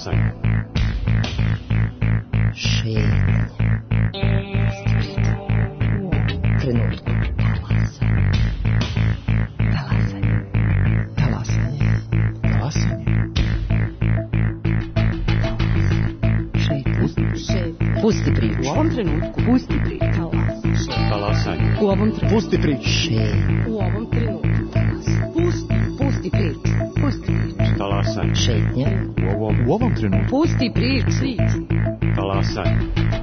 Talasanje. Šetnje. Trenutku. Talasanje. Talasanje. Talasanje. Šetnje. Pusti priču. U ovom trenutku. Pusti priču. Talasanje. U ovom trenutku. Pusti priču. Šetnje. U ovom trenutku. Pusti priču. Pusti priču. Talasanje. Šetnje. U ovom trenutku. Pusti priču. Talasanje.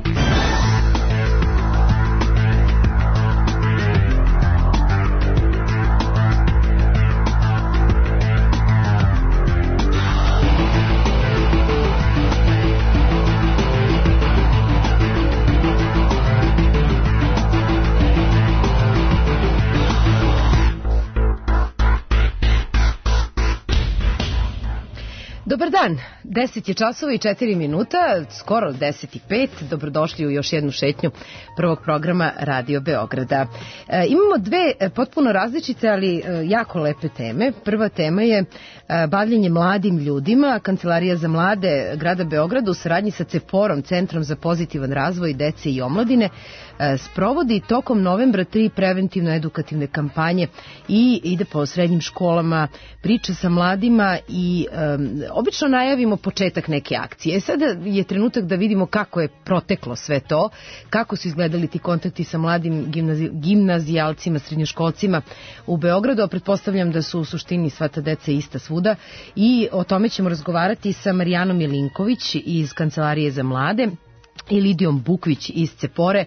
Dobar dan, 10 je časova i 4 minuta, skoro 10:05, dobrodošli u još jednu šetnju prvog programa Radio Beograda. Imamo dve potpuno različite, ali jako lepe teme. Prva tema je bavljenje mladim ljudima. Kancelarija za mlade grada Beograda u saradnji sa CEPOR-om, Centrom za pozitivan razvoj dece i omladine, sprovodi tokom novembra 3 preventivno-edukativne kampanje i ide po srednjim školama, priča sa mladima i obično najavimo početak neke akcije. Sada je trenutak da vidimo kako je proteklo sve to, kako su izgledali ti kontakti sa mladim gimnazijalcima, srednjoškolcima u Beogradu, a pretpostavljam da su u suštini sva ta deca ista svuda i o tome ćemo razgovarati sa Marijanom Milinković iz Kancelarije za mlade i Lidijom Bukvić iz Cepore,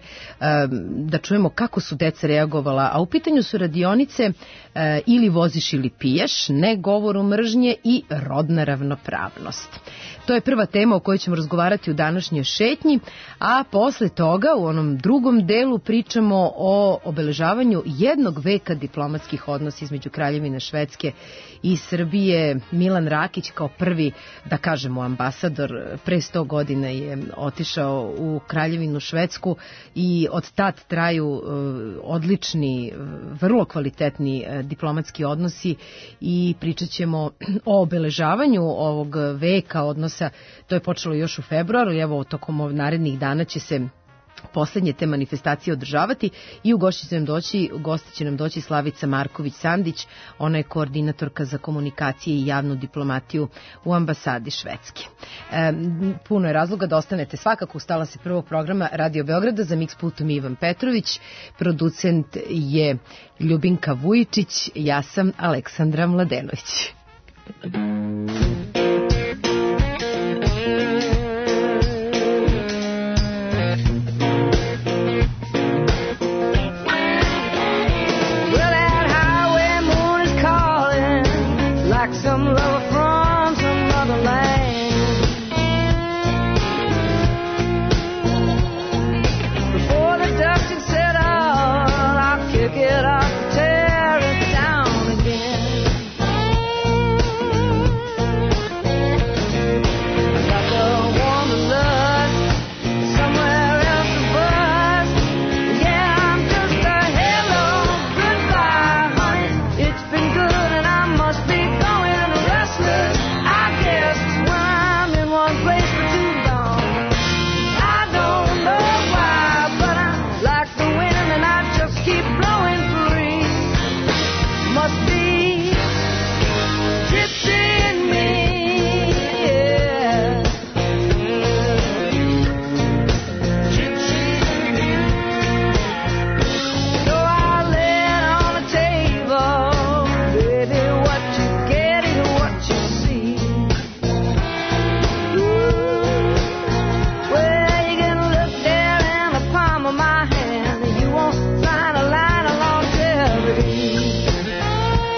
da čujemo kako su deca reagovala, a u pitanju su radionice ili voziš ili piješ, ne govoru mržnje i rodna ravnopravnost. To je prva tema o kojoj ćemo razgovarati u današnjoj šetnji, a posle toga u onom drugom delu pričamo o obeležavanju jednog veka diplomatskih odnosa između Kraljevine Švedske i Srbije. Milan Rakić kao prvi, da kažemo, ambasador pre 100 godina je otišao u Kraljevinu Švedsku i od tad traju odlični, vrlo kvalitetni diplomatski odnosi i pričat ćemo o obeležavanju ovog veka odnosa. To je počelo još u februaru i evo tokom narednih dana će se poslednje te manifestacije održavati i u gosti će nam doći Slavica Marković-Sandić, ona je koordinatorka za komunikacije i javnu diplomatiju u ambasadi Švedske. Puno je razloga da ostanete svakako uz talase prvog programa Radio Beograda. Za Mix pultom Ivan Petrović, producent je Ljubinka Vujičić, ja sam Aleksandra Mladenović. Some love from some other land. Before the dust had settled, I'll kick it up, tear it down again. Like a wanderlust, somewhere else to bust. Yeah, I'm just a hello, goodbye, honey. It's been good and I must be I guess when I'm in one place for too long, I don't know why, but I'm like the wind and I just keep blowing free. Must be gypsy in me, yeah. Gypsy in me. So I lay it on the table, baby, what you get is what you see. Well, you can look there in the palm of my hand and you won't find a line of longevity.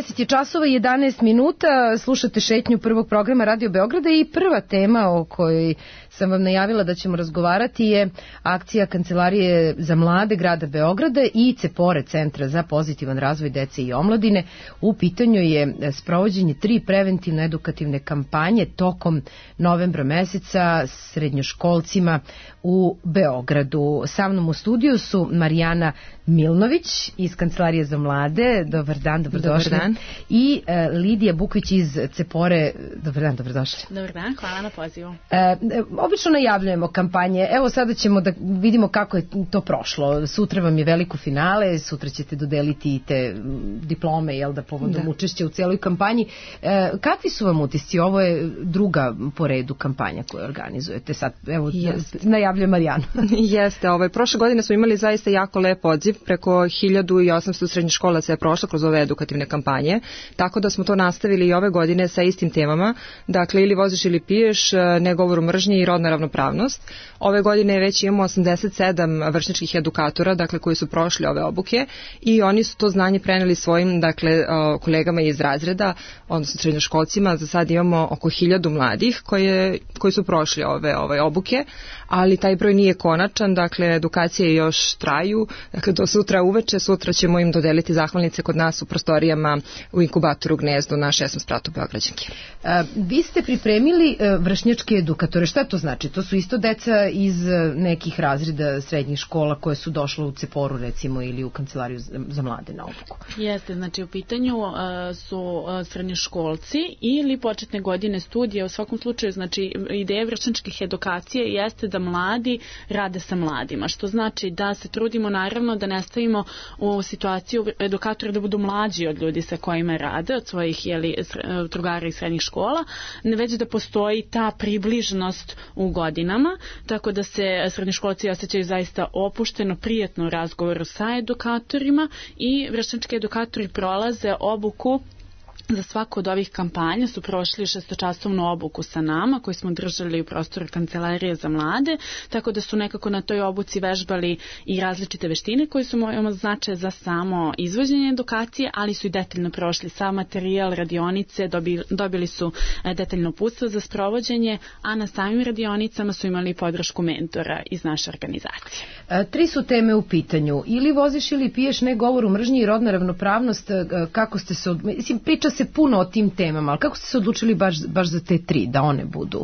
10 je časova i 11 minuta, slušate šetnju prvog programa Radio Beograda i prva tema o kojoj sam vam najavila da ćemo razgovarati je akcija Kancelarije za mlade grada Beograda i CEPORE, Centra za pozitivan razvoj dece i omladine. U pitanju je sprovođenje 3 preventivno-edukativne kampanje tokom novembra meseca srednjoškolcima u Beogradu. Sa mnom u studiju su Marijana Milnović iz Kancelarije za mlade. Dobar dan, dobrodošli. Dobar dan. I Lidija Bukvić iz CEPORE. Dobar dan, dobrodošli. Dobar dan, hvala na pozivu. Obično najavljujemo kampanje. Evo sada ćemo da vidimo kako je to prošlo. Sutra vam je veliko finale, sutra ćete dodeliti i te diplome, jel da, povodom učešća u cijeloj kampanji. Kakvi su vam utisci? Ovo je druga po redu kampanja koju organizujete. Sad, evo, najavljuje Marijana. Jeste, prošle godine smo imali zaista jako lep odziv. Preko 1800 srednjoškolaca je prošlo kroz ove edukativne kampanje, tako da smo to nastavili i ove godine sa istim temama. Dakle, ili voziš ili piješ, ne govor o mržnji i rodna ravnopravnost. Ove godine već imamo 87 vršnjačkih edukatora, dakle, koji su prošli ove obuke i oni su to znanje preneli svojim, dakle, kolegama iz razreda, odnosno srednjoškolcima. Za sad imamo oko 1000 mladih koji su prošli ove obuke, ali taj broj nije konačan, dakle, edukacije još traju, dakle, do sutra uveče, sutra ćemo im dodeliti zahvalnice kod nas u prostorijama u inkubatoru Gnezdo na 16 spratu Beograđanke. Vi ste pripremili vršnjačke edukatore. Šta to znači? To su isto deca iz nekih razreda srednjih škola koje su došle u CEPORU, recimo, ili u Kancelariju za mlade na obuku? Jeste, znači u pitanju su srednjoškolci ili početne godine studija. U svakom slučaju, znači, ideja vršnjačkih edukacija jeste da mladi rade sa mladima, što znači da se trudimo naravno da ne stavimo u situaciju edukatora da budu mlađi od ljudi sa kojima rade, od svojih drugara iz srednjih škola, već da postoji ta približnost u godinama, tako da se srednjoškolci osjećaju zaista opušteno, prijatno u razgovoru sa edukatorima i vršnjački edukatori prolaze obuku. Za svaku od ovih kampanja su prošli 6-časovnu obuku sa nama koju smo držali u prostoru Kancelarije za mlade, tako da su nekako na toj obuci vežbali i različite veštine koje su imali značaj za samo izvođenje edukacije, ali su i detaljno prošli sav materijal, radionice, dobili su detaljno uputstvo za sprovođenje, a na samim radionicama su imali podršku mentora iz naše organizacije. 3 su teme u pitanju. Ili voziš ili piješ, ne govor o mržnji i rodna ravnopravnost. Kako ste se... Mislim, priča se puno o tim temama, ali kako ste se odlučili baš za te 3, da one budu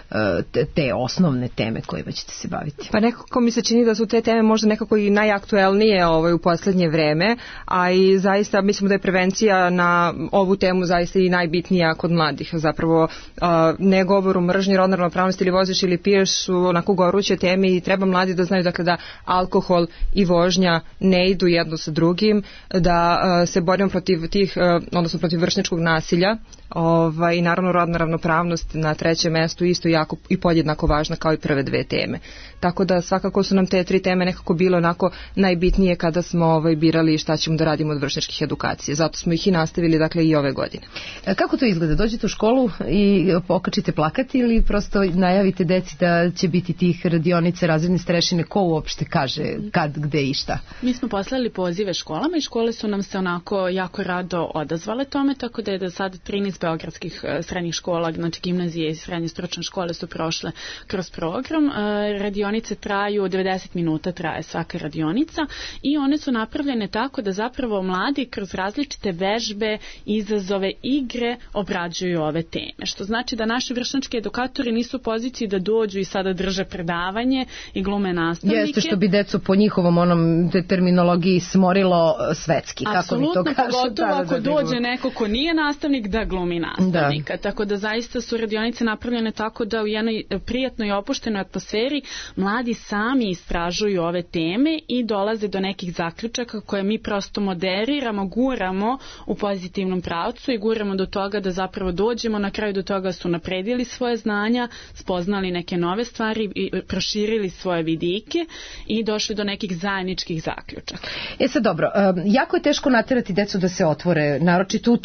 te osnovne teme kojima ćete se baviti? Pa nekako mi se čini da su te teme možda nekako i najaktuelnije u posljednje vreme, a i zaista mislim da je prevencija na ovu temu zaista i najbitnija kod mladih. Zapravo ne govor o mržnji, rodna ravnopravnost ili voziš ili piješ su onako goruće teme i treba mladi da znaju, dakle, da alkohol i vožnja ne idu jedno sa drugim, da se borimo protiv tih, odnosno protiv vršnjačkog nasilja, i naravno rodna ravnopravnost na 3. mestu isto jako i podjednako važna kao i prve 2 teme. Tako da svakako su nam te 3 teme nekako bile onako najbitnije kada smo birali šta ćemo da radimo od vršnjačkih edukacije. Zato smo ih i nastavili, dakle, i ove godine. Kako to izgleda? Dođete u školu i pokačite plakati ili prosto najavite deci da će biti tih radionica, razredne starešine? Ko uopšte kaže kad, gde i šta? Mi smo poslali pozive školama i škole su nam se onako jako rado odazvale tome, tako da je do sada 13 beogradskih srednjih škola, znači gimnazije i srednje stručne škole su prošle kroz program. Radionice traju 90 minuta, traje svaka radionica i one su napravljene tako da zapravo mladi kroz različite vežbe, izazove, igre obrađuju ove teme. Što znači da naši vršnjački edukatori nisu u poziciji da dođu i sada drže predavanje i glume nastavnike. Jeste, što bi decu po njihovom onom terminologiji smorilo svetski. Apsolutno, pogotovo ako dođe neko ko nije nastavnik da glumi nastavnika. Tako da zaista su radionice napravljene tako da u jednoj prijatnoj i opuštenoj atmosferi mladi sami istražuju ove teme i dolaze do nekih zaključaka koje mi prosto moderiramo, guramo u pozitivnom pravcu i guramo do toga da zapravo dođemo na kraju do toga su napredili svoje znanja, spoznali neke nove stvari i proširili svoje vidike i došli do nekih zajedničkih zaključaka. Sad dobro, jako je teško naterati decu da se otvore, naročito u tom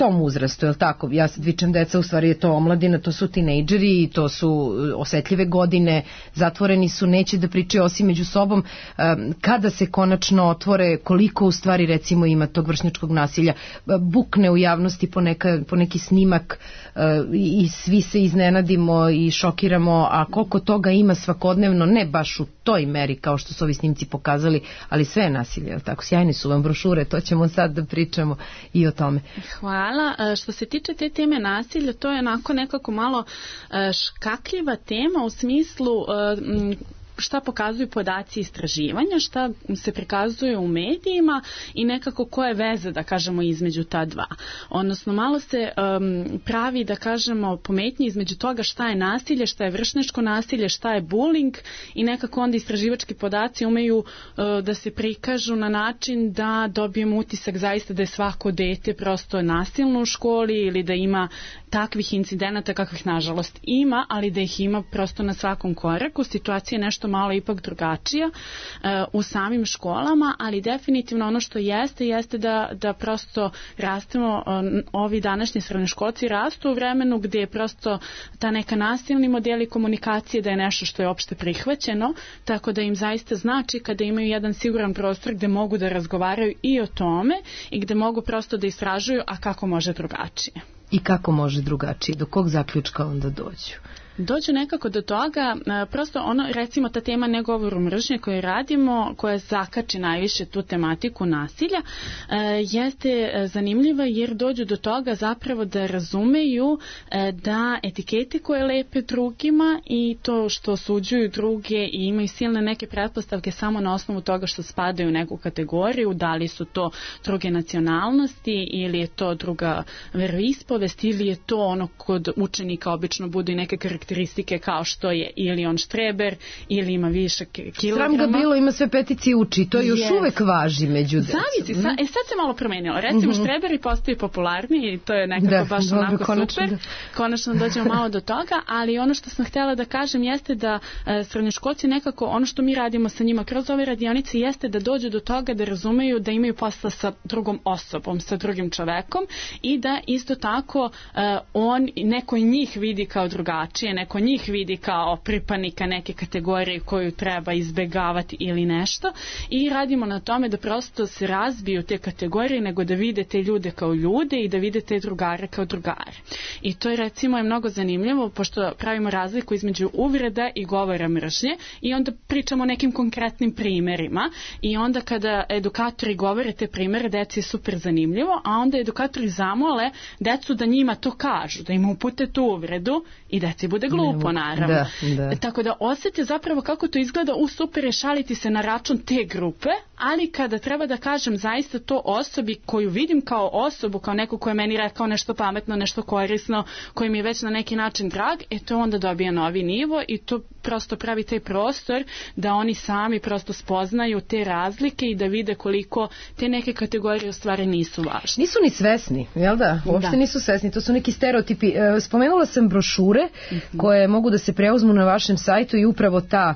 tom uzrastu, je li tako? Ja sad vičem deca, u stvari je to omladina, to su tinejdžeri i to su osetljive godine, zatvoreni su, neće da pričaju osim među sobom. Kada se konačno otvore, koliko u stvari recimo ima tog vršnjačkog nasilja, bukne u javnosti po neki snimak i svi se iznenadimo i šokiramo, a koliko toga ima svakodnevno, ne baš u toj meri kao što su ovi snimci pokazali, ali sve je nasilje, je li tako? Sjajni su vam brošure, to ćemo sad da pričamo i o tome. Hvala. Što se tiče te teme nasilja, to je onako nekako malo škakljiva tema u smislu šta pokazuju podaci istraživanja, šta se prikazuje u medijima i nekako koja je veza, da kažemo, između ta dva. Odnosno, malo se pravi, da kažemo, pometnje između toga šta je nasilje, šta je vršnjačko nasilje, šta je bullying i nekako onda istraživački podaci umeju da se prikažu na način da dobijemo utisak zaista da je svako dete prosto nasilno u školi ili da ima takvih incidenata kakvih nažalost ima, ali da ih ima prosto na svakom koraku. Situacija je nešto malo ipak drugačija u samim školama, ali definitivno ono što jeste da prosto rastemo, ovi današnji srednjoškolci rastu u vremenu gdje je prosto ta neka nasilni modeli komunikacije da je nešto što je opšte prihvaćeno, tako da im zaista znači kada imaju jedan siguran prostor gdje mogu da razgovaraju i o tome i gdje mogu prosto da istražuju, a kako može drugačije. I kako može drugačije? Do kog zaključka onda dođu? Dođu nekako do toga, prosto ono, recimo ta tema ne govoru mržnje koju radimo, koja zakači najviše tu tematiku nasilja, jeste zanimljiva jer dođu do toga zapravo da razumeju da etikete koje lepe drugima i to što osuđuju druge i imaju silne neke pretpostavke samo na osnovu toga što spadaju u neku kategoriju, da li su to druge nacionalnosti ili je to druga veroispovest ili je to ono kod učenika obično budu i neke karakteristike kao što je ili on štreber ili ima više kilograma. Sram ga bilo, ima sve petici uči, to još uvek važi među decom. Zavisi, sad se malo promenilo. Recimo štreberi postaju popularni i to je nekako baš onako super. Konačno dođemo malo do toga, ali ono što sam htjela da kažem jeste da srednjoškolci nekako, ono što mi radimo sa njima kroz ove radionice jeste da dođu do toga da razumeju da imaju posla sa drugom osobom, sa drugim čovekom i da isto tako neko njih vidi kao drugačije, neko njih vidi kao pripadnika neke kategorije koju treba izbegavati ili nešto i radimo na tome da prosto se razbiju te kategorije nego da vide te ljude kao ljude i da vide te drugare kao drugare. I to je recimo mnogo zanimljivo pošto pravimo razliku između uvreda i govora mržnje i onda pričamo o nekim konkretnim primerima i onda kada edukatori govore te primere deci je super zanimljivo, a onda edukatori zamole decu da njima to kažu, da im upute tu uvredu i deci bude glupo, naravno. Da. Tako da osjeti zapravo kako to izgleda u super je šaliti se na račun te grupe, ali kada treba da kažem zaista to osobi koju vidim kao osobu, kao neko ko je meni rekao nešto pametno, nešto korisno, koji mi je već na neki način drag, to onda dobija novi nivo i to prosto pravi taj prostor da oni sami prosto spoznaju te razlike i da vide koliko te neke kategorije u stvari nisu važne. Nisu ni svesni, jel da? Uopšte nisu svesni, to su neki stereotipi. Spomenula sam brošure koje mogu da se preuzmu na vašem sajtu i upravo ta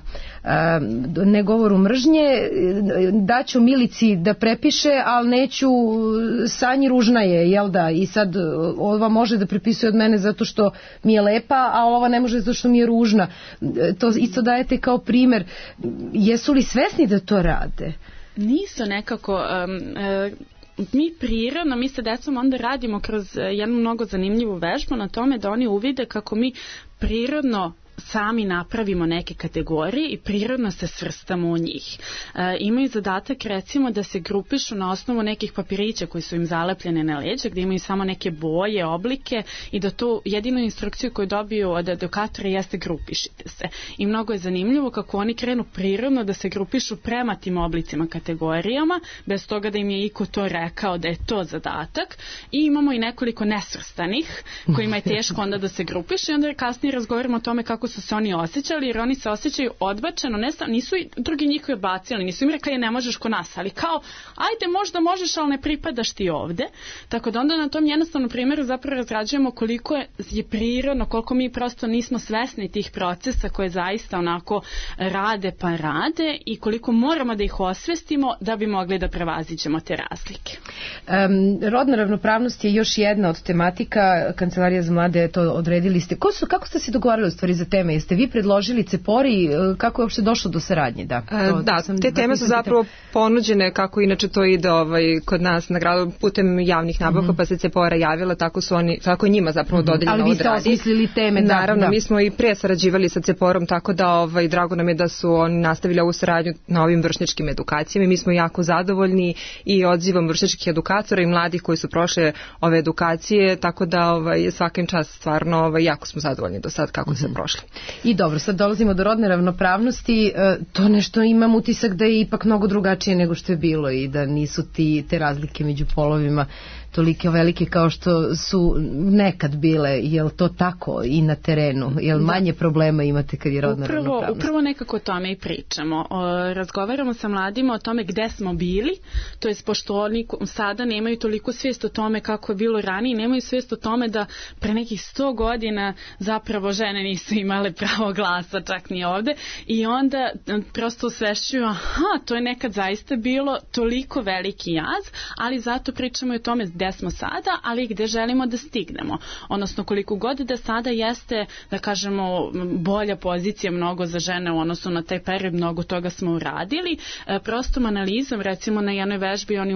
ne govoru mržnje daću Milici da prepiše, ali neću Sanji ružna je, jel da? I sad ova može da prepisuje od mene zato što mi je lepa, a ova ne može zato što mi je ružna. To isto dajete kao primer. Jesu li svesni da to rade? Nisu nekako... Mi prirodno, mi sa decom onda radimo kroz jednu mnogo zanimljivu vežbu na tome da oni uvide kako mi prirodno sami napravimo neke kategorije i prirodno se svrstamo u njih. Imaju zadatak recimo da se grupišu na osnovu nekih papirića koji su im zalepljene na leđa, gdje imaju samo neke boje, oblike i da tu jedinu instrukciju koju dobiju od edukatora jeste grupišite se. I mnogo je zanimljivo kako oni krenu prirodno da se grupišu prema tim oblicima kategorijama, bez toga da im je iko to rekao da je to zadatak. I imamo i nekoliko nesvrstanih kojima je teško onda da se grupišu i onda kasnije razgovaramo o tome kako su se oni osjećali, jer oni se osjećaju odbačeno, nisu i drugi njihovi odbacili, nisu im rekli ne možeš ko nas, ali kao ajde možda možeš, ali ne pripadaš ti ovde. Tako da onda na tom jednostavnom primjeru zapravo razrađujemo koliko je prirodno, koliko mi prosto nismo svesni tih procesa koje zaista onako rade pa rade i koliko moramo da ih osvestimo da bi mogli da prevaziđemo te razlike. Rodna ravnopravnost je još jedna od tematika. Kancelarija za mlade to odredili ste. Kako ste se dogovarali u stvari za teme? Jeste vi predložili CEPOR-i? Kako je uopšte došlo do saradnje? Te teme su zapravo ponuđene kako inače to ide kod nas na gradu putem javnih nabavka, pa se CEPOR-a javila, tako je njima zapravo dodeljeno odradi. Ali vi ste osmislili teme. Naravno, mi smo i pre sarađivali sa CEPOR-om, tako da drago nam je da su oni nastavili ovu saradnju na ovim vršnjačkim edukacijama i mi smo jako zadovoljni i odzivom vršnjačkih edukatora i mladih koji su prošle ove edukacije, tako da svakim čas stvarno jako smo zadovoljni do sad kako se prošli. I dobro, sad dolazimo do rodne ravnopravnosti, to nešto imam utisak da je ipak mnogo drugačije nego što je bilo i da nisu te razlike među polovima tolike velike kao što su nekad bile. Je li to tako i na terenu? Je li manje problema imate kad je rodna ravnopravnost? Upravo nekako o tome i pričamo. Razgovaramo sa mladima o tome gde smo bili, to je pošto oni sada nemaju toliko svijest o tome kako je bilo ranije, nemaju svijest o tome da pre nekih 100 godina zapravo žene nisu imale pravo glasa, čak ni ovde, i onda prosto osvešćuju, to je nekad zaista bilo toliko veliki jaz, ali zato pričamo i o tome gde smo sada, ali gde želimo da stignemo. Odnosno koliko god da sada jeste, da kažemo, bolja pozicija mnogo za žene u odnosu na taj period, mnogo toga smo uradili. Prostom analizom, recimo na jednoj vežbi oni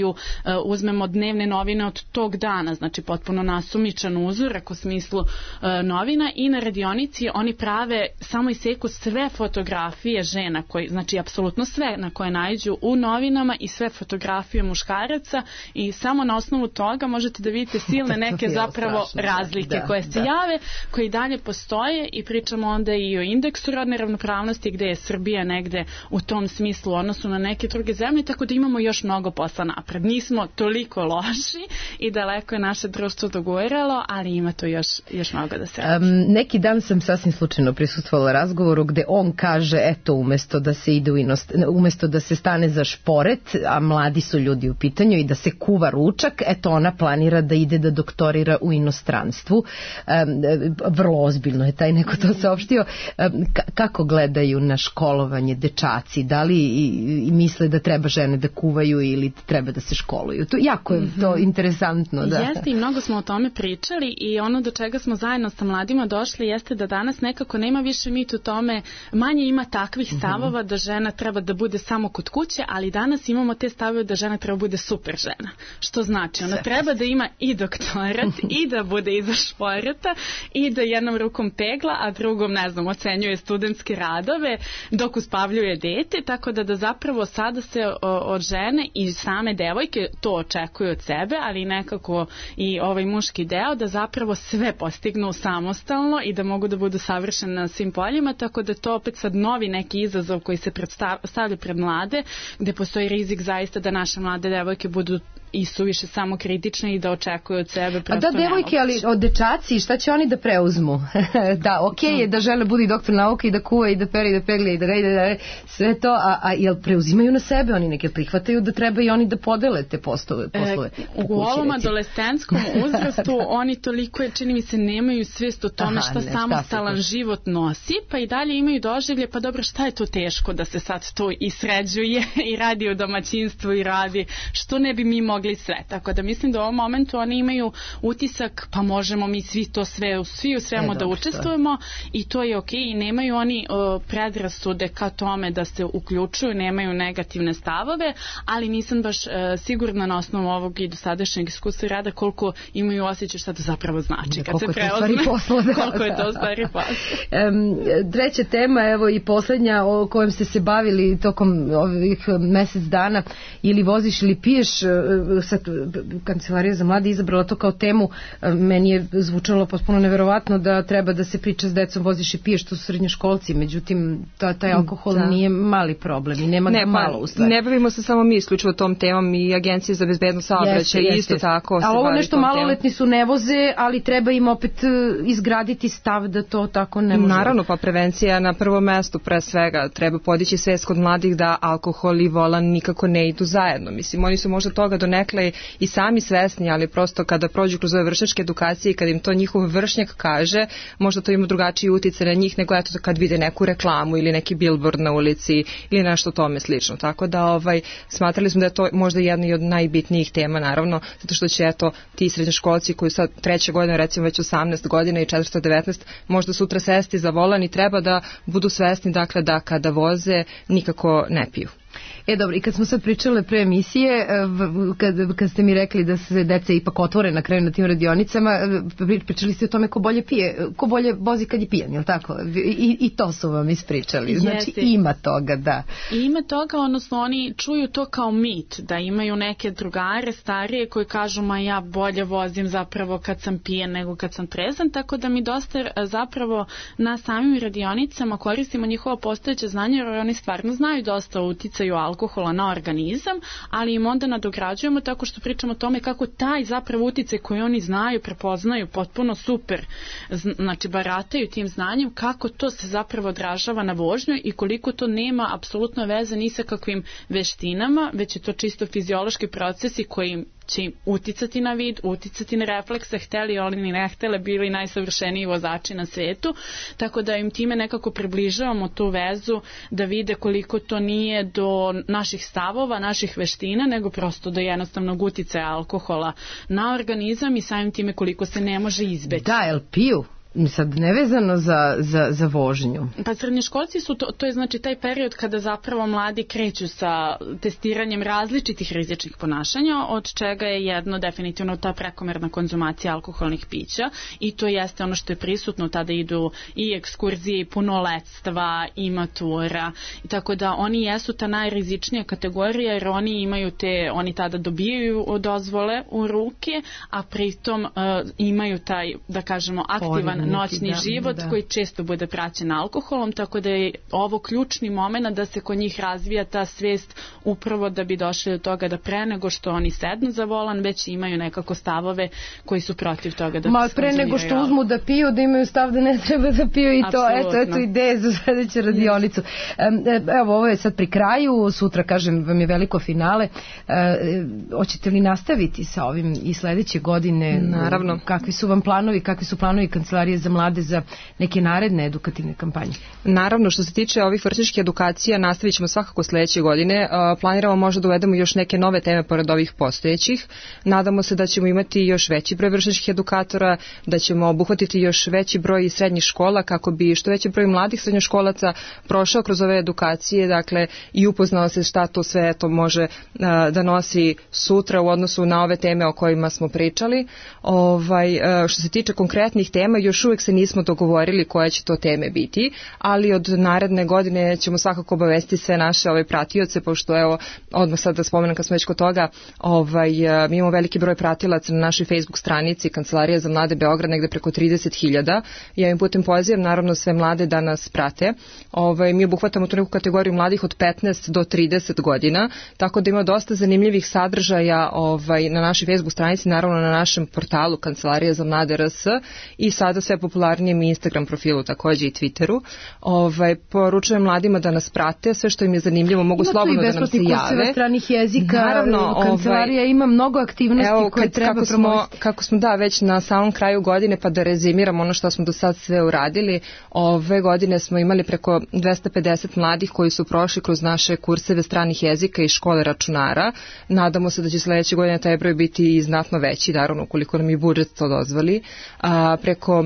uzmemo dnevne novine od tog dana, znači potpuno nasumičan uzorak u smislu novina, i na radionici oni prave samo iseku sve fotografije žena, znači apsolutno sve na koje naiđu u novinama i sve fotografije muškaraca, i samo na osnovu toga možete da vidite silne neke zapravo razlike koje se jave, koje i dalje postoje, i pričamo onda i o indeksu rodne ravnopravnosti gde je Srbija negde u tom smislu u odnosu na neke druge zemlje, tako da imamo još mnogo posla napred. Nismo toliko loši i daleko je naše društvo doguralo, ali ima to još mnogo da se radi. Neki dan sam sasvim slučajno prisustvovala razgovoru gde on kaže, eto, umesto da se ide umesto da se stane za šporet, a mladi su ljudi u pitanju, i da se kuva ručak, eto ona planira da ide da doktorira u inostranstvu. Vrlo ozbiljno je taj neko to saopštio. Kako gledaju na školovanje dečaci? Da li misle da treba žene da kuvaju ili treba da se školuju? To jako je to interesantno. Da. Jeste, i mnogo smo o tome pričali, i ono do čega smo zajedno sa mladima došli jeste da danas nekako nema više mit u tome, manje ima takvih stavova da žena treba da bude samo kod kuće, ali danas imamo te stavove da žena treba bude super žena. Što znači, ona treba da ima i doktorat i da bude iza šporeta i da jednom rukom pegla, a drugom, ne znam, ocenjuje studentske radove dok uspavljuje dete, tako da zapravo sada se od žene i same devojke to očekuju od sebe, ali nekako i ovaj muški deo da zapravo sve postignu samostalno i da mogu da budu savršene na svim poljima, tako da to opet sad novi neki izazov koji se stavlja pred mlade, gde postoji rizik zaista da naše mlade devojke budu i suviše samokritične i da očekuju od sebe prosto nemoguće. A da, devojke, ali od dečaci, šta će oni da preuzmu? Da, okej je da žele budi doktor nauke i da kuva i da pere i da peglja i da rade, sve to, a jel preuzimaju na sebe oni neke, prihvataju da treba i oni da podele te poslove u ovom adolescentskom uzrastu oni toliko, čini mi se, nemaju svijest o tome šta samostalan život nosi, pa i dalje imaju doživlje, pa dobro, šta je to teško da se sad to i sređuje i radi u domaćinstvu i radi, što ne bi mi mogli sve. Tako da mislim da u ovom momentu oni imaju utisak, pa možemo mi svi to svi u svemu da učestvujemo, i to je okej, i nemaju oni predrasude ka tome da se uključuju, nemaju negativne stavove, ali nisam baš sigurna na osnovu ovog i dosadašnjeg iskustva i rada koliko imaju osjećaj šta to zapravo znači kad se preozme. Koliko je to stvari posla. Treća tema, evo i poslednja o kojem ste se bavili tokom ovih mesec dana, ili voziš ili piješ, sad Kancelarija za mlade izabrala to kao temu, meni je zvučalo potpuno neverovatno da treba da se priča s decom voziš i piješ, to su srednjoškolci, međutim taj alkohol nije mali problem i nema ga malo u stvari. Ne bavimo se samo mi isključivo tom temom, i Agencije za bezbednost saobraćaja isto tako se bavi tom temom. Ali ovo nešto maloletni su ne voze, ali treba im opet izgraditi stav da to tako ne može. Naravno, pa prevencija na prvom mestu pre svega. Treba podići svest kod mladih da alkohol i volan nikako ne idu zajedno. Mislim, oni su možda toga donekle i sami svesni, ali prosto kada prođu kroz ove vršnjačke edukacije i kad im to njihov vršnjak kaže, možda to ima drugačiji utjecaj na njih nego eto kad vide neku reklamu ili neki billboard na ulici ili nešto tome slično. Tako da smatrali smo da je to možda jedna i od najbitnijih tema, naravno, zato što će eto ti srednjoškolci koji sad treće godine, recimo već 18 godina i 419, možda sutra sesti za volan i treba da budu svesni, dakle, da kada voze nikako ne piju. Dobro, i kad smo sad pričale pre emisije, kad ste mi rekli da se deca ipak otvore na kraju na tim radionicama, pričali ste o tome ko bolje pije, ko bolje vozi kad je pijan, je li tako? I to su vam ispričali. Znači ima toga, da. Ima toga, odnosno oni čuju to kao mit, da imaju neke drugare starije koji kažu ma ja bolje vozim zapravo kad sam pijan nego kad sam trezan, tako da mi dosta zapravo na samim radionicama koristimo njihovo postojeće znanje, jer oni stvarno znaju dosta o uticaju alkohola na organizam, ali im onda nadograđujemo tako što pričamo o tome kako taj zapravo uticaj koji oni znaju, prepoznaju potpuno super, znači barataju tim znanjem, kako to se zapravo odražava na vožnju i koliko to nema apsolutno veze ni sa kakvim veštinama, već je to čisto fiziološki procesi koji će im uticati na vid, uticati na reflekse, hteli oni ni ne htele, bili najsavršeniji vozači na svetu, tako da im time nekako približavamo tu vezu da vide koliko to nije do naših stavova, naših veština, nego prosto do jednostavnog uticaja alkohola na organizam i samim time koliko se ne može izbeći. Da, jel piju? Sad nevezano za vožnju. Pa srednjoškolci su, to je znači taj period kada zapravo mladi kreću sa testiranjem različitih rizičnih ponašanja, od čega je jedno definitivno ta prekomerna konzumacija alkoholnih pića i to jeste ono što je prisutno, tada idu i ekskurzije i punoletstva i matura i tako da oni jesu ta najrizičnija kategorija jer oni imaju oni tada dobijaju dozvole u ruke, a pritom imaju taj, da kažemo, aktivan noćni život koji često bude praćen alkoholom, tako da je ovo ključni moment da se kod njih razvija ta svest upravo da bi došli do toga da pre nego što oni sednu za volan već imaju nekako stavove koji su protiv toga da pre nego što uzmu da piju, da imaju stav da ne treba da piju i to, eto ideje za sledeću radionicu. Evo, ovo je sad pri kraju, sutra, kažem, vam je veliko finale. Hoćete li nastaviti sa ovim i sledeće godine? Naravno. Kakvi su vam planovi, kakvi su planovi Kancelarije za mlade za neke naredne edukativne kampanje? Naravno, što se tiče ovih vršnjačkih edukacija, nastavit ćemo svakako sledeće godine. Planiramo možda da uvedemo još neke nove teme pored ovih postojećih. Nadamo se da ćemo imati još veći broj vršnjačkih edukatora, da ćemo obuhvatiti još veći broj srednjih škola kako bi što veći broj mladih srednjoškolaca prošao kroz ove edukacije, dakle i upoznao se šta to sve to može da nosi sutra u odnosu na ove teme o kojima smo pričali. Što se tiče konkretnih tema, još uvek se nismo dogovorili koje će to teme biti, ali od naredne godine ćemo svakako obavestiti sve naše pratioce, pošto evo, odmah sad da spomenem kad smo već kod toga, mi imamo veliki broj pratilaca na našoj Facebook stranici Kancelarija za mlade Beograd, negde preko 30.000. Ja im putem pozivam naravno sve mlade da nas prate. Mi obuhvatamo tu neku kategoriju mladih od 15 do 30 godina, tako da ima dosta zanimljivih sadržaja na našoj Facebook stranici, naravno na našem portalu Kancelarija za mlade RS i sada sve popularnijem Instagram profilu, takođe i Twitteru. Poručujem mladima da nas prate, sve što im je zanimljivo mogu slobodno da nam se jave. Ima tu i besplatnih kurseva stranih jezika, naravno, Kancelarija ima mnogo aktivnosti koje treba promovisati. Kako smo već na samom kraju godine, pa da rezimiramo ono što smo do sad sve uradili, ove godine smo imali preko 250 mladih koji su prošli kroz naše kurseve stranih jezika i škole računara. Nadamo se da će sledeće godine taj broj biti i znatno veći, naravno ukoliko nam i budžet to dozvoli. Preko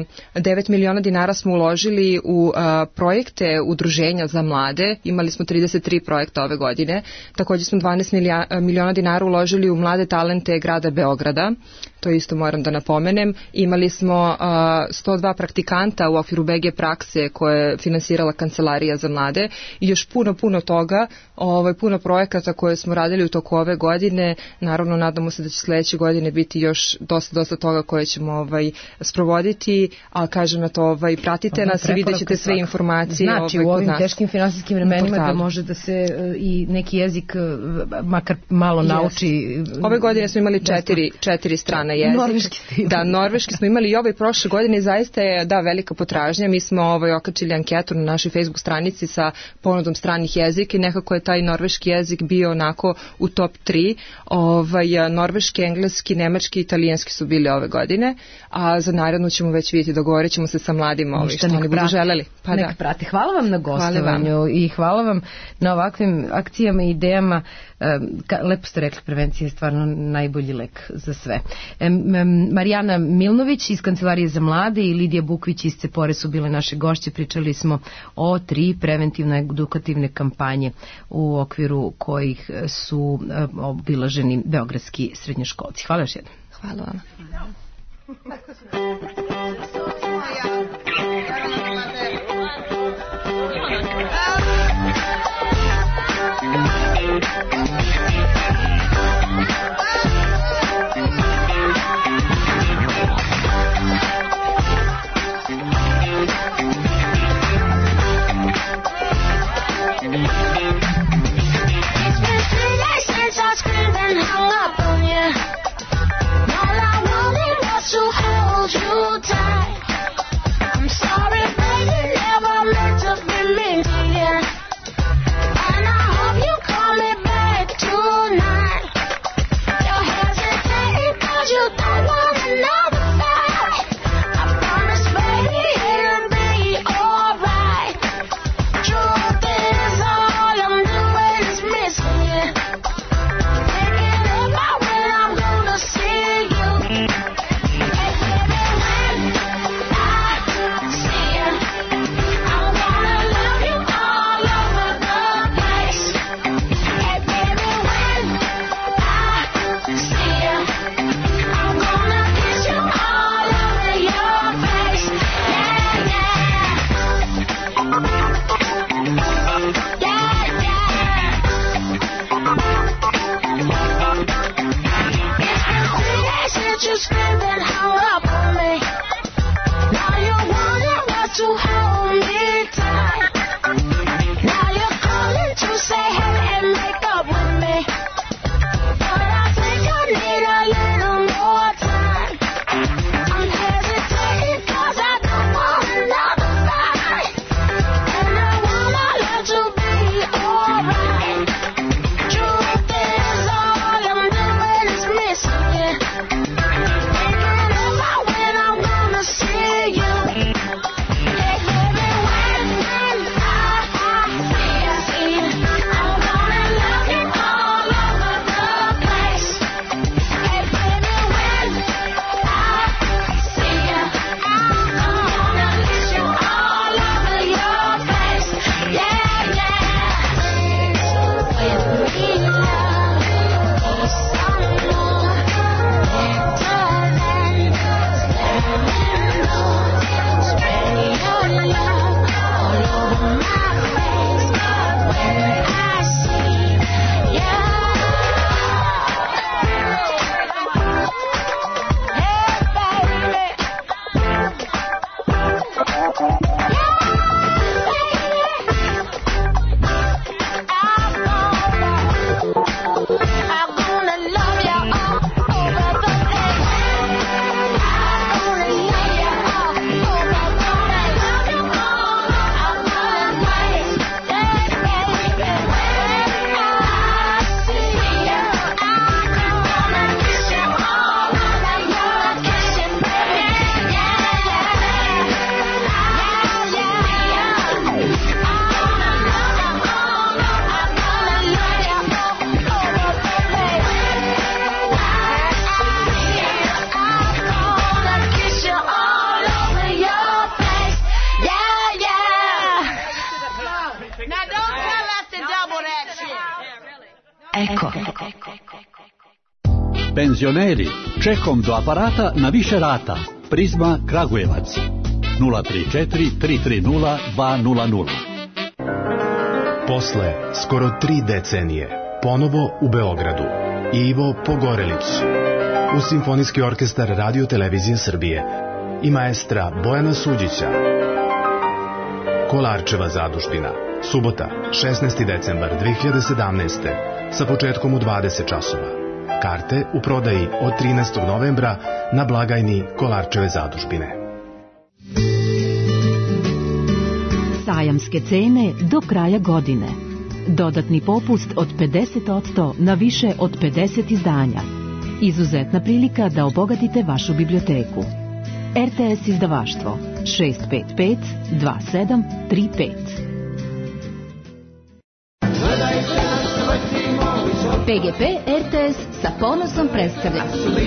9 miliona dinara smo uložili u projekte udruženja za mlade. Imali smo 33 projekta ove godine. Takođe smo 12 miliona dinara uložili u mlade talente grada Beograda. To isto moram da napomenem. Imali smo 102 praktikanta u okviru BG prakse koje je finansirala Kancelarija za mlade i još puno toga, puno projekata koje smo radili u toku ove godine. Naravno, nadamo se da će sledeće godine biti još dosta toga koje ćemo sprovoditi, a kažem na to, pratite nas i vidjet ćete sve informacije. Znači, u ovim teškim finansijskim vremenima da može da se i neki jezik makar malo nauči. Ove godine smo imali četiri strana jezika. Norveški smo imali i ove prošle godine, zaista je velika potražnja. Mi smo okačili anketu na našoj Facebook stranici sa ponudom stranih jezika i nekako je taj norveški jezik bio onako u top 3. Norveški, engleski, nemački i italijanski su bili ove godine, a za narednu ćemo već vidjeti, dogovorit ćemo se sa mladima što oni budu želeli. Nek prate. Hvala vam na gostovanju i hvala vam na ovakvim akcijama i idejama. Lepo ste rekli, prevencija je stvarno najbolji lek za sve. Marijana Milnović iz Kancelarije za mlade i Lidija Bukvić iz Cepore su bile naše gošće. Pričali smo o 3 preventivne edukativne kampanje u okviru kojih su obilaženi beogradski srednjoškolci. Hvala još jednom. Hvala vam. To hold you tight. I'm sorry, baby, never meant to be mean to you. And I hope you call me back tonight. You're hesitating 'cause you don't want another fight. I promise, baby, it'll be Penzioneri, čekom do aparata na više rata. Prizma Kragujevac 034 330 200. Posle skoro 3 decenije, ponovo u Beogradu, Ivo Pogorelić uz Simfonijski orkestar Radio Televizije Srbije i maestra Bojana Suđića. Kolarčeva zadužbina, subota, 16. decembar 2017. sa početkom u 20 časova. Karte u prodaji od 13. novembra na blagajni Kolarčeve zadužbine. Sajamske cene do kraja godine. Dodatni popust od 50% na više od 50 izdanja. Izuzetna prilika da obogatite vašu biblioteku. RTS izdavaštvo 655 2735. PGP RTS sa ponosom predstavlja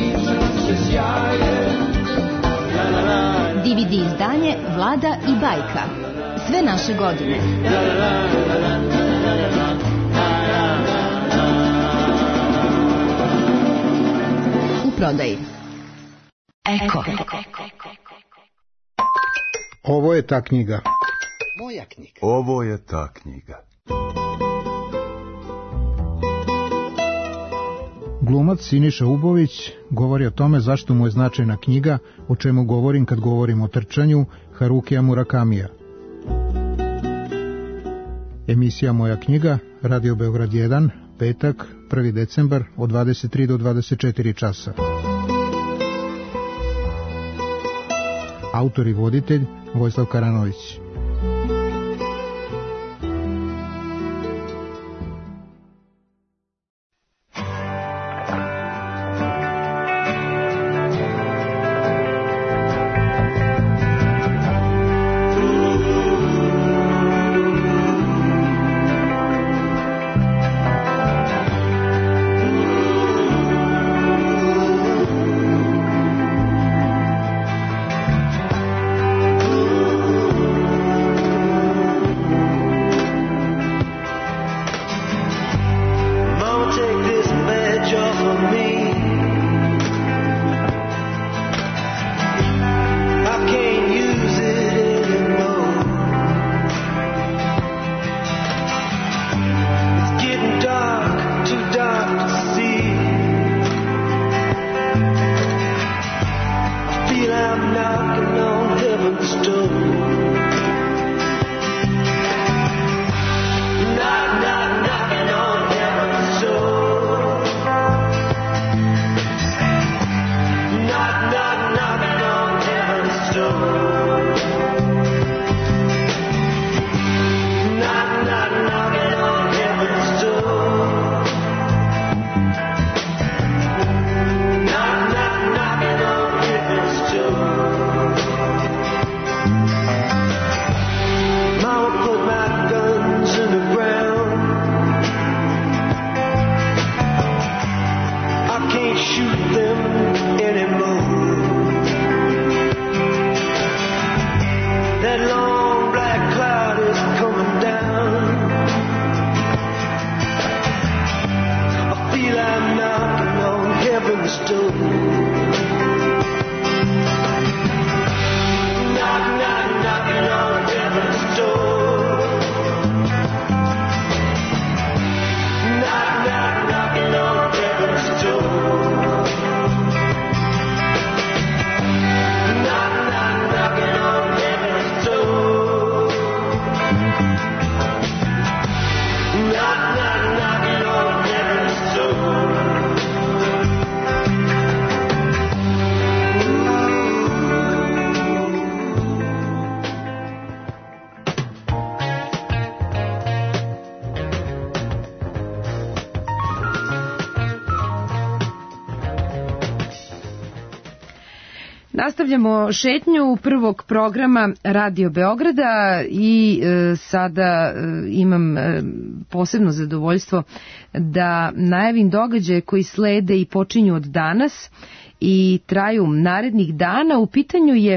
DVD izdanje Vlada i bajka. Sve naše godine. U prodaji. Eko. Ovo je ta knjiga. Moja knjiga. Ovo je ta knjiga. Glumac Siniša Ubović govori o tome zašto mu je značajna knjiga, o čemu govorim kad govorim o trčanju, Harukija Murakamija. Emisija Moja knjiga, Radio Beograd 1, petak, 1. decembar, od 23 do 24 časa. Autor i voditelj Vojislav Karanović. Nastavljamo šetnju prvog programa Radio Beograda i sada imam posebno zadovoljstvo da najavim događaje koji slede i počinju od danas i traju narednih dana. U pitanju je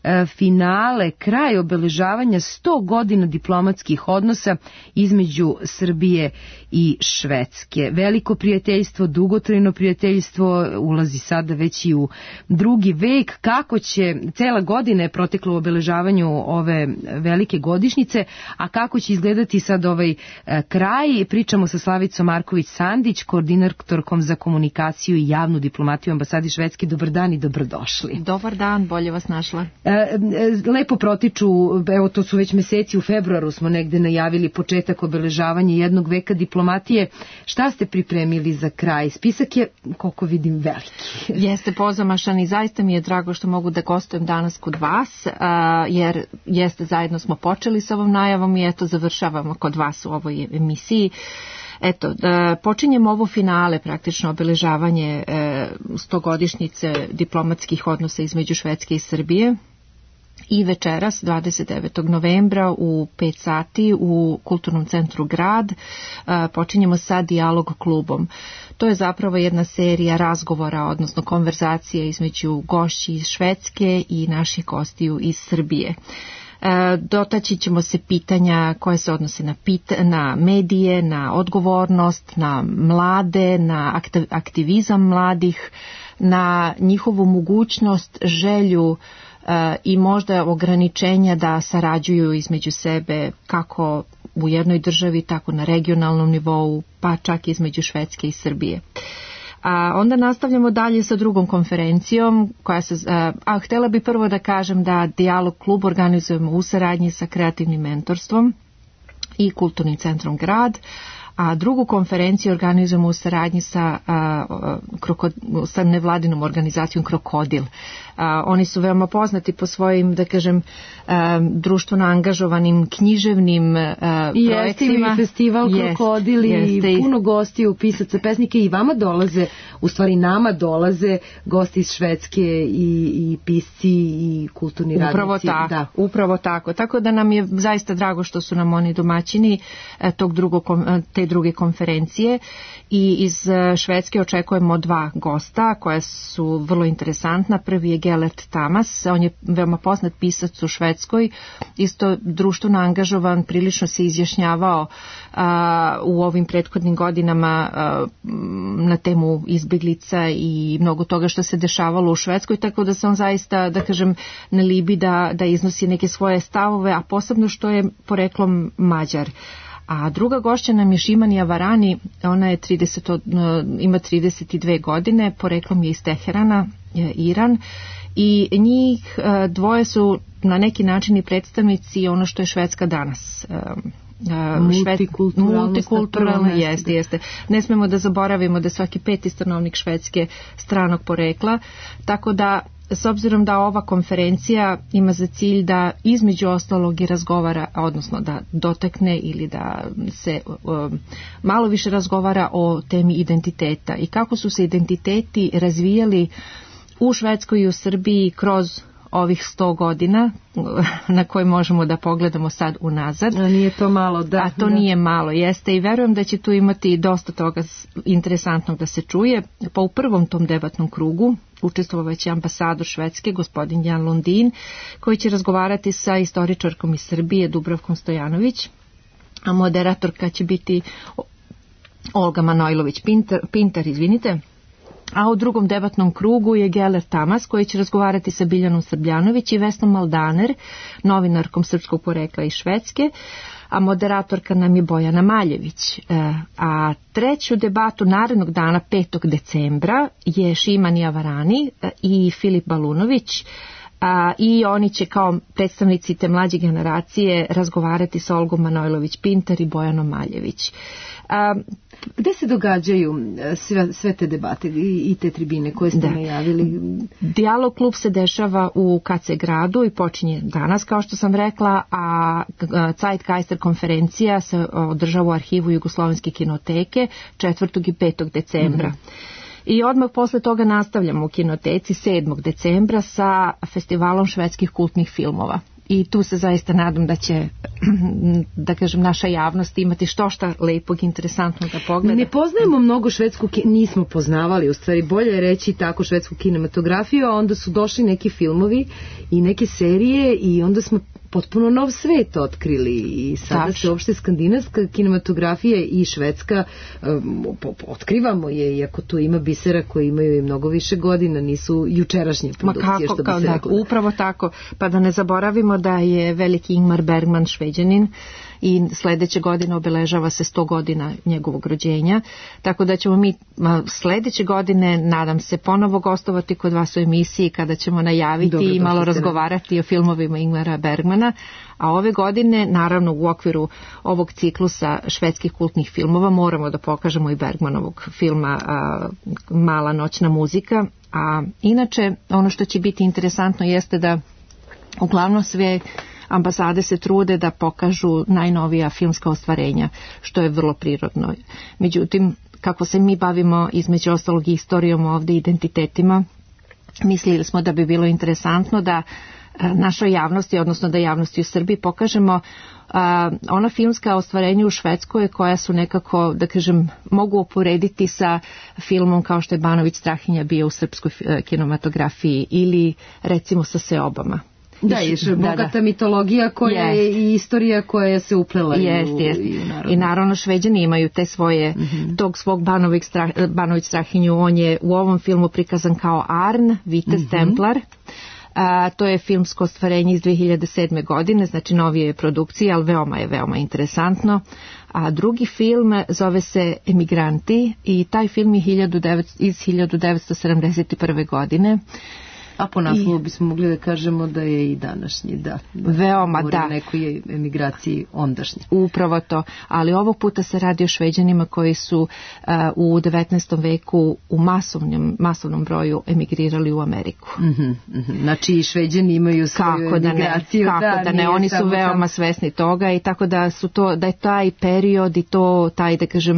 finale, kraj obeležavanja 100 godina diplomatskih odnosa između Srbije i Švedske. Veliko prijateljstvo, dugotrajno prijateljstvo ulazi sada već i u drugi vek. Kako će, cela godina je protekla u obeležavanju ove velike godišnjice, a kako će izgledati sad ovaj kraj? Pričamo sa Slavicom Marković-Sandić, koordinatorkom za komunikaciju i javnu diplomatiju ambasadi Švedske. Dobar dan i dobrodošli. Dobar dan, bolje vas našla. Lepo protiču, evo to su već meseci, u februaru smo negde najavili početak obeležavanja jednog veka diplomatije. Šta ste pripremili za kraj? Spisak je, koliko vidim, veliki. Jeste pozamašan i zaista mi je drago što mogu da gostujem danas kod vas, jer jeste, zajedno smo počeli sa ovom najavom i eto završavamo kod vas u ovoj emisiji. Eto, počinjemo ovo finale, praktično obeležavanje 100-godišnjice diplomatskih odnosa između Švedske i Srbije. I večeras, 29. novembra u 5 sati u Kulturnom centru Grad počinjemo sa Dijalog klubom. To je zapravo jedna serija razgovora, odnosno konverzacije između gošći iz Švedske i naših gostiju iz Srbije. Dotaći ćemo se pitanja koje se odnose na medije, na odgovornost, na mlade, na aktivizam mladih, na njihovu mogućnost, želju i možda ograničenja da sarađuju između sebe kako u jednoj državi, tako na regionalnom nivou, pa čak između Švedske i Srbije. A onda nastavljamo dalje sa drugom konferencijom koja se, htjela bi prvo da kažem da Dijalog klub organizujemo u saradnji sa Kreativnim mentorstvom i Kulturnim centrom Grad, a drugu konferenciju organizujemo u saradnji sa nevladinom organizacijom Krokodil. Oni su veoma poznati po svojim, da kažem, društveno angažovanim književnim projektima. Jeste i festival Krokodil i puno gostiju, pisaca, pesnika i vama dolaze, u stvari nama dolaze gosti iz Švedske i pisci i kulturni radnici. Upravo tako. Tako da nam je zaista drago što su nam oni domaćini te druge konferencije i iz Švedske očekujemo 2 gosta koja su vrlo interesantna. Prvi je Gellert Tamas, on je veoma poznat pisac u Švedskoj, isto društveno angažovan, prilično se izjašnjavao u ovim prethodnim godinama na temu izbjeglica i mnogo toga što se dešavalo u Švedskoj, tako da se on zaista, da kažem, ne libi da iznosi neke svoje stavove, a posebno što je poreklom Mađar. A druga gošća nam je Šimanija Varani, ona je ima 32 godine, poreklom je iz Teherana, Iran, i njih dvoje su na neki način i predstavnici ono što je Švedska danas. Multikulturalna, jeste. Ne smemo da zaboravimo da svaki 5. stanovnik Švedske stranog porekla, tako da s obzirom da ova konferencija ima za cilj da između ostalog i razgovara, odnosno da dotakne ili da se malo više razgovara o temi identiteta i kako su se identiteti razvijali u Švedskoj i u Srbiji kroz ovih 100 godina na koje možemo da pogledamo sad unazad. A nije to malo, da. A to nije malo, jeste, i verujem da će tu imati dosta toga interesantnog da se čuje. Pa u prvom tom debatnom krugu učestvovao već ambasador Švedske, gospodin Jan Lundin, koji će razgovarati sa istoričarkom iz Srbije, Dubravkom Stojanović, a moderatorka će biti Olga Manojlović-Pintar, a u drugom debatnom krugu je Gellert Tamas, koji će razgovarati sa Biljanom Srbljanović i Vesnom Maldaner, novinarkom srpskog porekla iz Švedske, a moderatorka nam je Bojana Maljević. A treću debatu narednog dana, 5. decembra, je Šimanija Varani i Filip Balunović, i oni će kao predstavnici te mlađe generacije razgovarati sa Olgom Manojlović-Pintar i Bojanom Maljević. Gde se događaju sve te debate i te tribine koje ste najavili? Dijalog klub se dešava u KC Gradu i počinje danas, kao što sam rekla, a Zeitgeister konferencija se održava u arhivu Jugoslovenske kinoteke 4. i 5. decembra. I odmah posle toga nastavljamo u kinoteci 7. decembra sa festivalom švedskih kultnih filmova. I tu se zaista nadam da će da kažem, naša javnost imati što šta lepog, interesantnog da pogleda. Ne poznajemo mnogo švedsku, nismo poznavali, u stvari bolje je reći tako švedsku kinematografiju, a onda su došli neki filmovi i neke serije i onda smo potpuno nov svet otkrili i sada se uopšte skandinavska kinematografija i švedska otkrivamo je, iako tu ima bisera koji imaju i mnogo više godina, nisu jučerašnje produkcije, što bi se reklo. Upravo tako, pa da ne zaboravimo da je veliki Ingmar Bergman Šveđanin i sledeće godine obeležava se 100 godina njegovog rođenja, tako da ćemo mi sledeće godine, nadam se, ponovo gostovati kod vas u emisiji kada ćemo najaviti i malo razgovarati o filmovima Ingmara Bergmana, a ove godine, naravno u okviru ovog ciklusa švedskih kultnih filmova, moramo da pokažemo i Bergmanovog filma Mala noćna muzika, a inače ono što će biti interesantno jeste da uglavnom sve ambasade se trude da pokažu najnovija filmska ostvarenja, što je vrlo prirodno. Međutim, kako se mi bavimo između ostalog istorijom ovde, identitetima, mislili smo da bi bilo interesantno da našoj javnosti, odnosno da javnosti u Srbiji pokažemo ona filmska ostvarenja u Švedskoj koja su nekako, da kažem, mogu uporediti sa filmom kao što je Banović Strahinja bio u srpskoj kinematografiji ili recimo sa Seobama. Da, je bogata mitologija koja je i istorija koja se uplela i u narodu. I naravno Šveđani imaju te svoje, tog svog Banović Strahinju, on je u ovom filmu prikazan kao Arn, Vitez Templar. To je filmsko ostvarenje iz 2007. godine, znači novije produkcije, ali veoma interesantno. A drugi film zove se Emigranti i taj film je iz 1971. godine. A po naslovu bismo mogli da kažemo da je i današnji, da. Veoma, da. O nekoj emigraciji ondašnje. Upravo to, ali ovog puta se radi o Šveđanima koji su u 19. veku u masovnom broju emigrirali u Ameriku. Znači i Šveđani imaju svoju emigraciju. Kako da ne, oni su veoma svesni toga i tako da su to, da je taj period i to, taj, da kažem,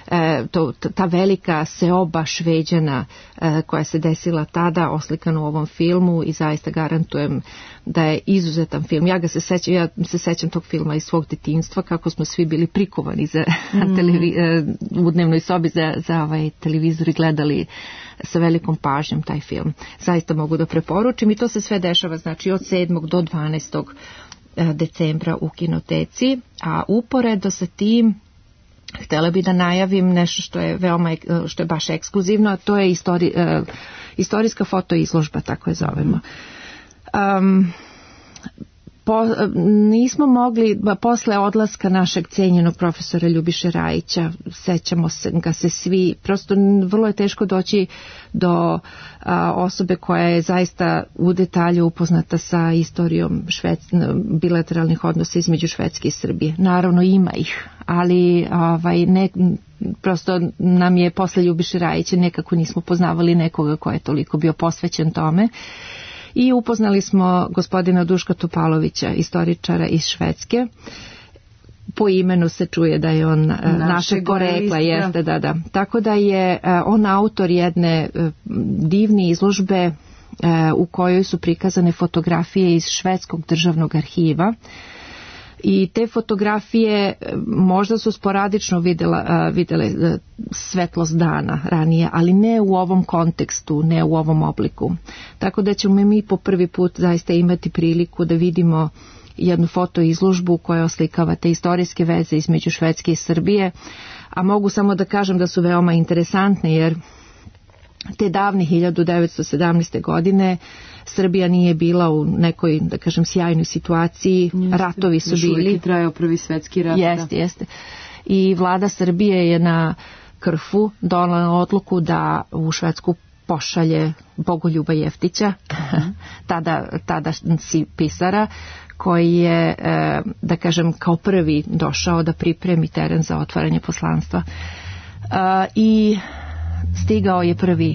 ta velika seoba Šveđana koja se desila tada oslikana u ovom filmu i zaista garantujem da je izuzetan film. Ja se sećam tog filma iz svog detinjstva, kako smo svi bili prikovani u dnevnoj sobi za televizor i gledali sa velikom pažnjom taj film. Zaista mogu da preporučim i to se sve dešava znači od 7. do 12. decembra u kinoteci, a uporedo sa tim htjela bi da najavim nešto što je baš ekskluzivno, a to je istorijska fotoizložba, tako je zovemo. Nismo mogli, posle odlaska našeg cijenjenog profesora Ljubiše Rajića, sećamo ga se svi, prosto vrlo je teško doći do osobe koja je zaista u detalju upoznata sa istorijom bilateralnih odnosa između Švedske i Srbije. Naravno ima ih, ali prosto nam je posle Ljubiše Rajića nekako nismo poznavali nekoga ko je toliko bio posvećen tome. I upoznali smo gospodina Duška Topalovića, istoričara iz Švedske. Po imenu se čuje da je on našeg porekla, jeste, da. Tako da je on autor jedne divne izložbe u kojoj su prikazane fotografije iz Švedskog državnog arhiva. I te fotografije možda su sporadično videle svetlost dana ranije, ali ne u ovom kontekstu, ne u ovom obliku. Tako da ćemo mi po prvi put zaista imati priliku da vidimo jednu fotoizložbu koja oslikava te istorijske veze između Švedske i Srbije, a mogu samo da kažem da su veoma interesantne jer te davne 1917. godine Srbija nije bila u nekoj, da kažem, sjajnoj situaciji, ratovi su bili. Još uvijek je trajao Prvi svetski rat. Jeste. I vlada Srbije je na Krfu donela odluku da u Švedsku pošalje Bogoljuba Jeftića, tada pisara, koji je, da kažem, kao prvi došao da pripremi teren za otvaranje poslanstva. I stigao je prvi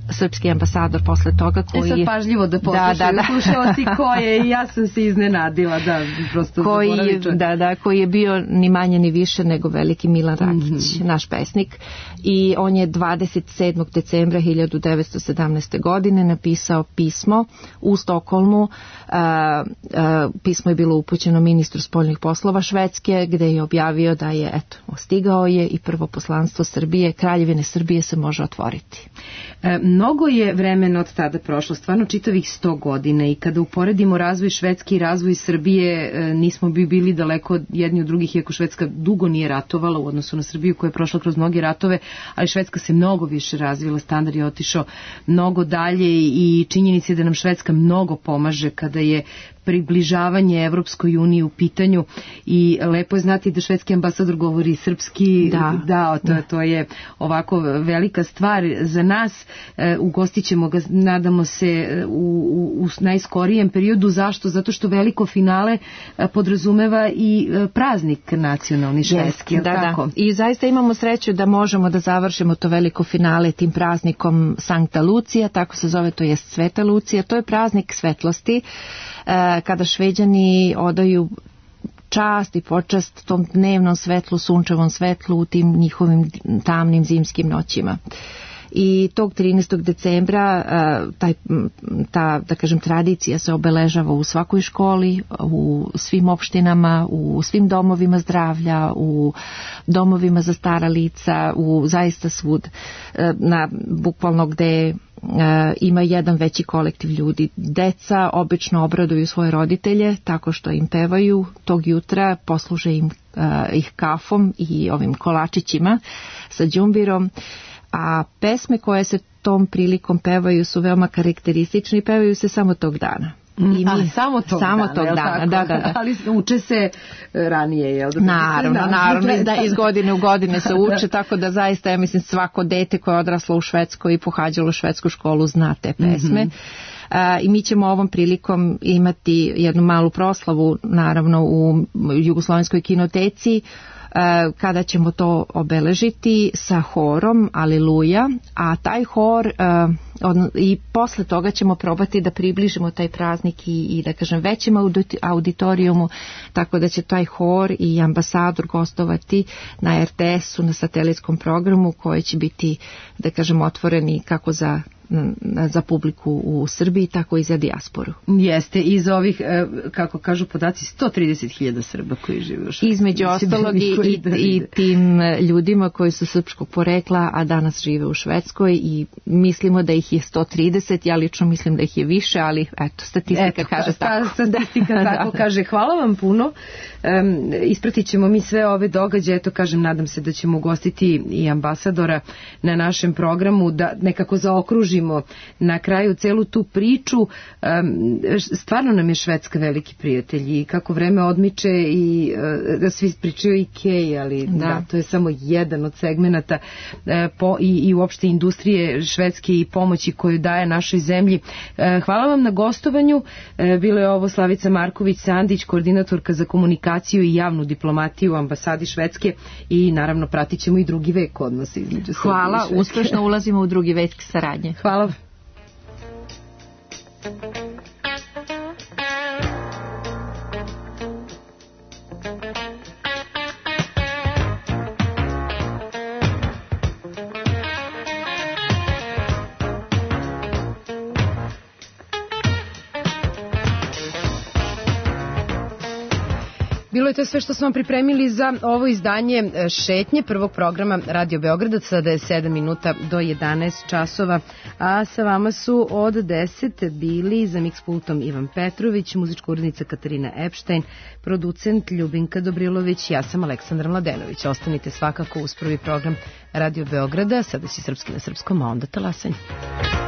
srpski ambasador posle toga koji... sad pažljivo da poslušaju slušalci ko je, i ja sam se iznenadila, da, prosto zaboravim čovjek. Koji je bio ni manje ni više nego veliki Milan Rakić, naš pesnik, i on je 27. decembra 1917. godine napisao pismo u Stokholmu. Pismo je bilo upućeno ministru spoljnih poslova Švedske, gde je objavio da je, stigao je i prvo poslanstvo Srbije, Kraljevine Srbije se može otvoriti. Mnogo je vremena od tada prošlo, stvarno čitavih 100 godina, i kada uporedimo razvoj Švedske i razvoj Srbije, nismo bi bili daleko jedni od drugih, iako Švedska dugo nije ratovala u odnosu na Srbiju koja je prošla kroz mnoge ratove, ali Švedska se mnogo više razvila, standard je otišao mnogo dalje i činjenica je da nam Švedska mnogo pomaže kada je približavanje Evropskoj uniji u pitanju, i lepo je znati da švedski ambasador govori srpski, to je ovako velika stvar za nas. Ugostit ćemo ga, nadamo se, u najskorijem periodu. Zašto? Zato što veliko finale podrazumeva i praznik nacionalni švedski. Da. I zaista imamo sreću da možemo da završimo to veliko finale tim praznikom Sankta Lucija, tako se zove, to je Sveta Lucija, to je praznik svetlosti, kada Šveđani odaju čast i počast tom dnevnom svetlu, sunčevom svetlu u tim njihovim tamnim zimskim noćima. I tog 13. decembra ta, da kažem, tradicija se obeležava u svakoj školi, u svim opštinama, u svim domovima zdravlja, u domovima za stara lica, u zaista svud, bukvalno gde ima jedan veći kolektiv ljudi. Deca obično obraduju svoje roditelje tako što im pevaju tog jutra, posluže im ih kafom i ovim kolačićima sa đumbirom, a pesme koje se tom prilikom pevaju su veoma karakteristične i pevaju se samo tog dana. Samo tog dana. Da. Ali uče se ranije, jel? Naravno, iz godine u godine se uče, tako da zaista, ja mislim, svako dete koje je odraslo u Švedskoj i pohađalo švedsku školu zna te pesme. I mi ćemo ovom prilikom imati jednu malu proslavu, naravno, u Jugoslovenskoj kinoteci, kada ćemo to obeležiti sa horom Aleluja, a taj hor i posle toga ćemo probati da približimo taj praznik i da kažem većem auditorijumu, tako da će taj hor i ambasador gostovati na RTS-u, na satelitskom programu koji će biti, da kažem, otvoreni kako za publiku u Srbiji, tako i za dijasporu. Jeste, iz ovih, kako kažu podaci, 130.000 Srba koji žive u Švedskoj. Između ostalog i tim ljudima koji su srpskog porekla, a danas žive u Švedskoj, i mislimo da ih je 130, ja lično mislim da ih je više, ali statistika kaže tako. Statistika tako kaže. Hvala vam puno. Ispratit ćemo mi sve ove događaje, nadam se da ćemo ugostiti i ambasadora na našem programu, da nekako zaokružimo na kraju celu tu priču. Stvarno nam je Švedska veliki prijatelj, i kako vreme odmiče i da svi pričaju IKEA, ali da, to je samo jedan od segmenata i uopšte industrije švedske i pomoći koju daje našoj zemlji. Hvala vam na gostovanju. Bilo je ovo Slavica Marković-Sandić, koordinatorka za komunikaciju i javnu diplomatiju u ambasadi Švedske, i naravno pratit ćemo i drugi vek odnosa između Srbije i Švedske. Hvala, uspešno ulazimo u drugi vek saradnje. Hvala. Bilo je to sve što smo vam pripremili za ovo izdanje Šetnje prvog programa Radio Beograda. Sada je 7 minuta do 11 časova, a sa vama su od 10 bili za mix pultom Ivan Petrović, muzička urednica Katarina Epštajn, producent Ljubinka Dobrilović, ja sam Aleksandra Mladenović. Ostanite svakako uz prvi program Radio Beograda, sada si srpski na srpskom, a onda talasanje.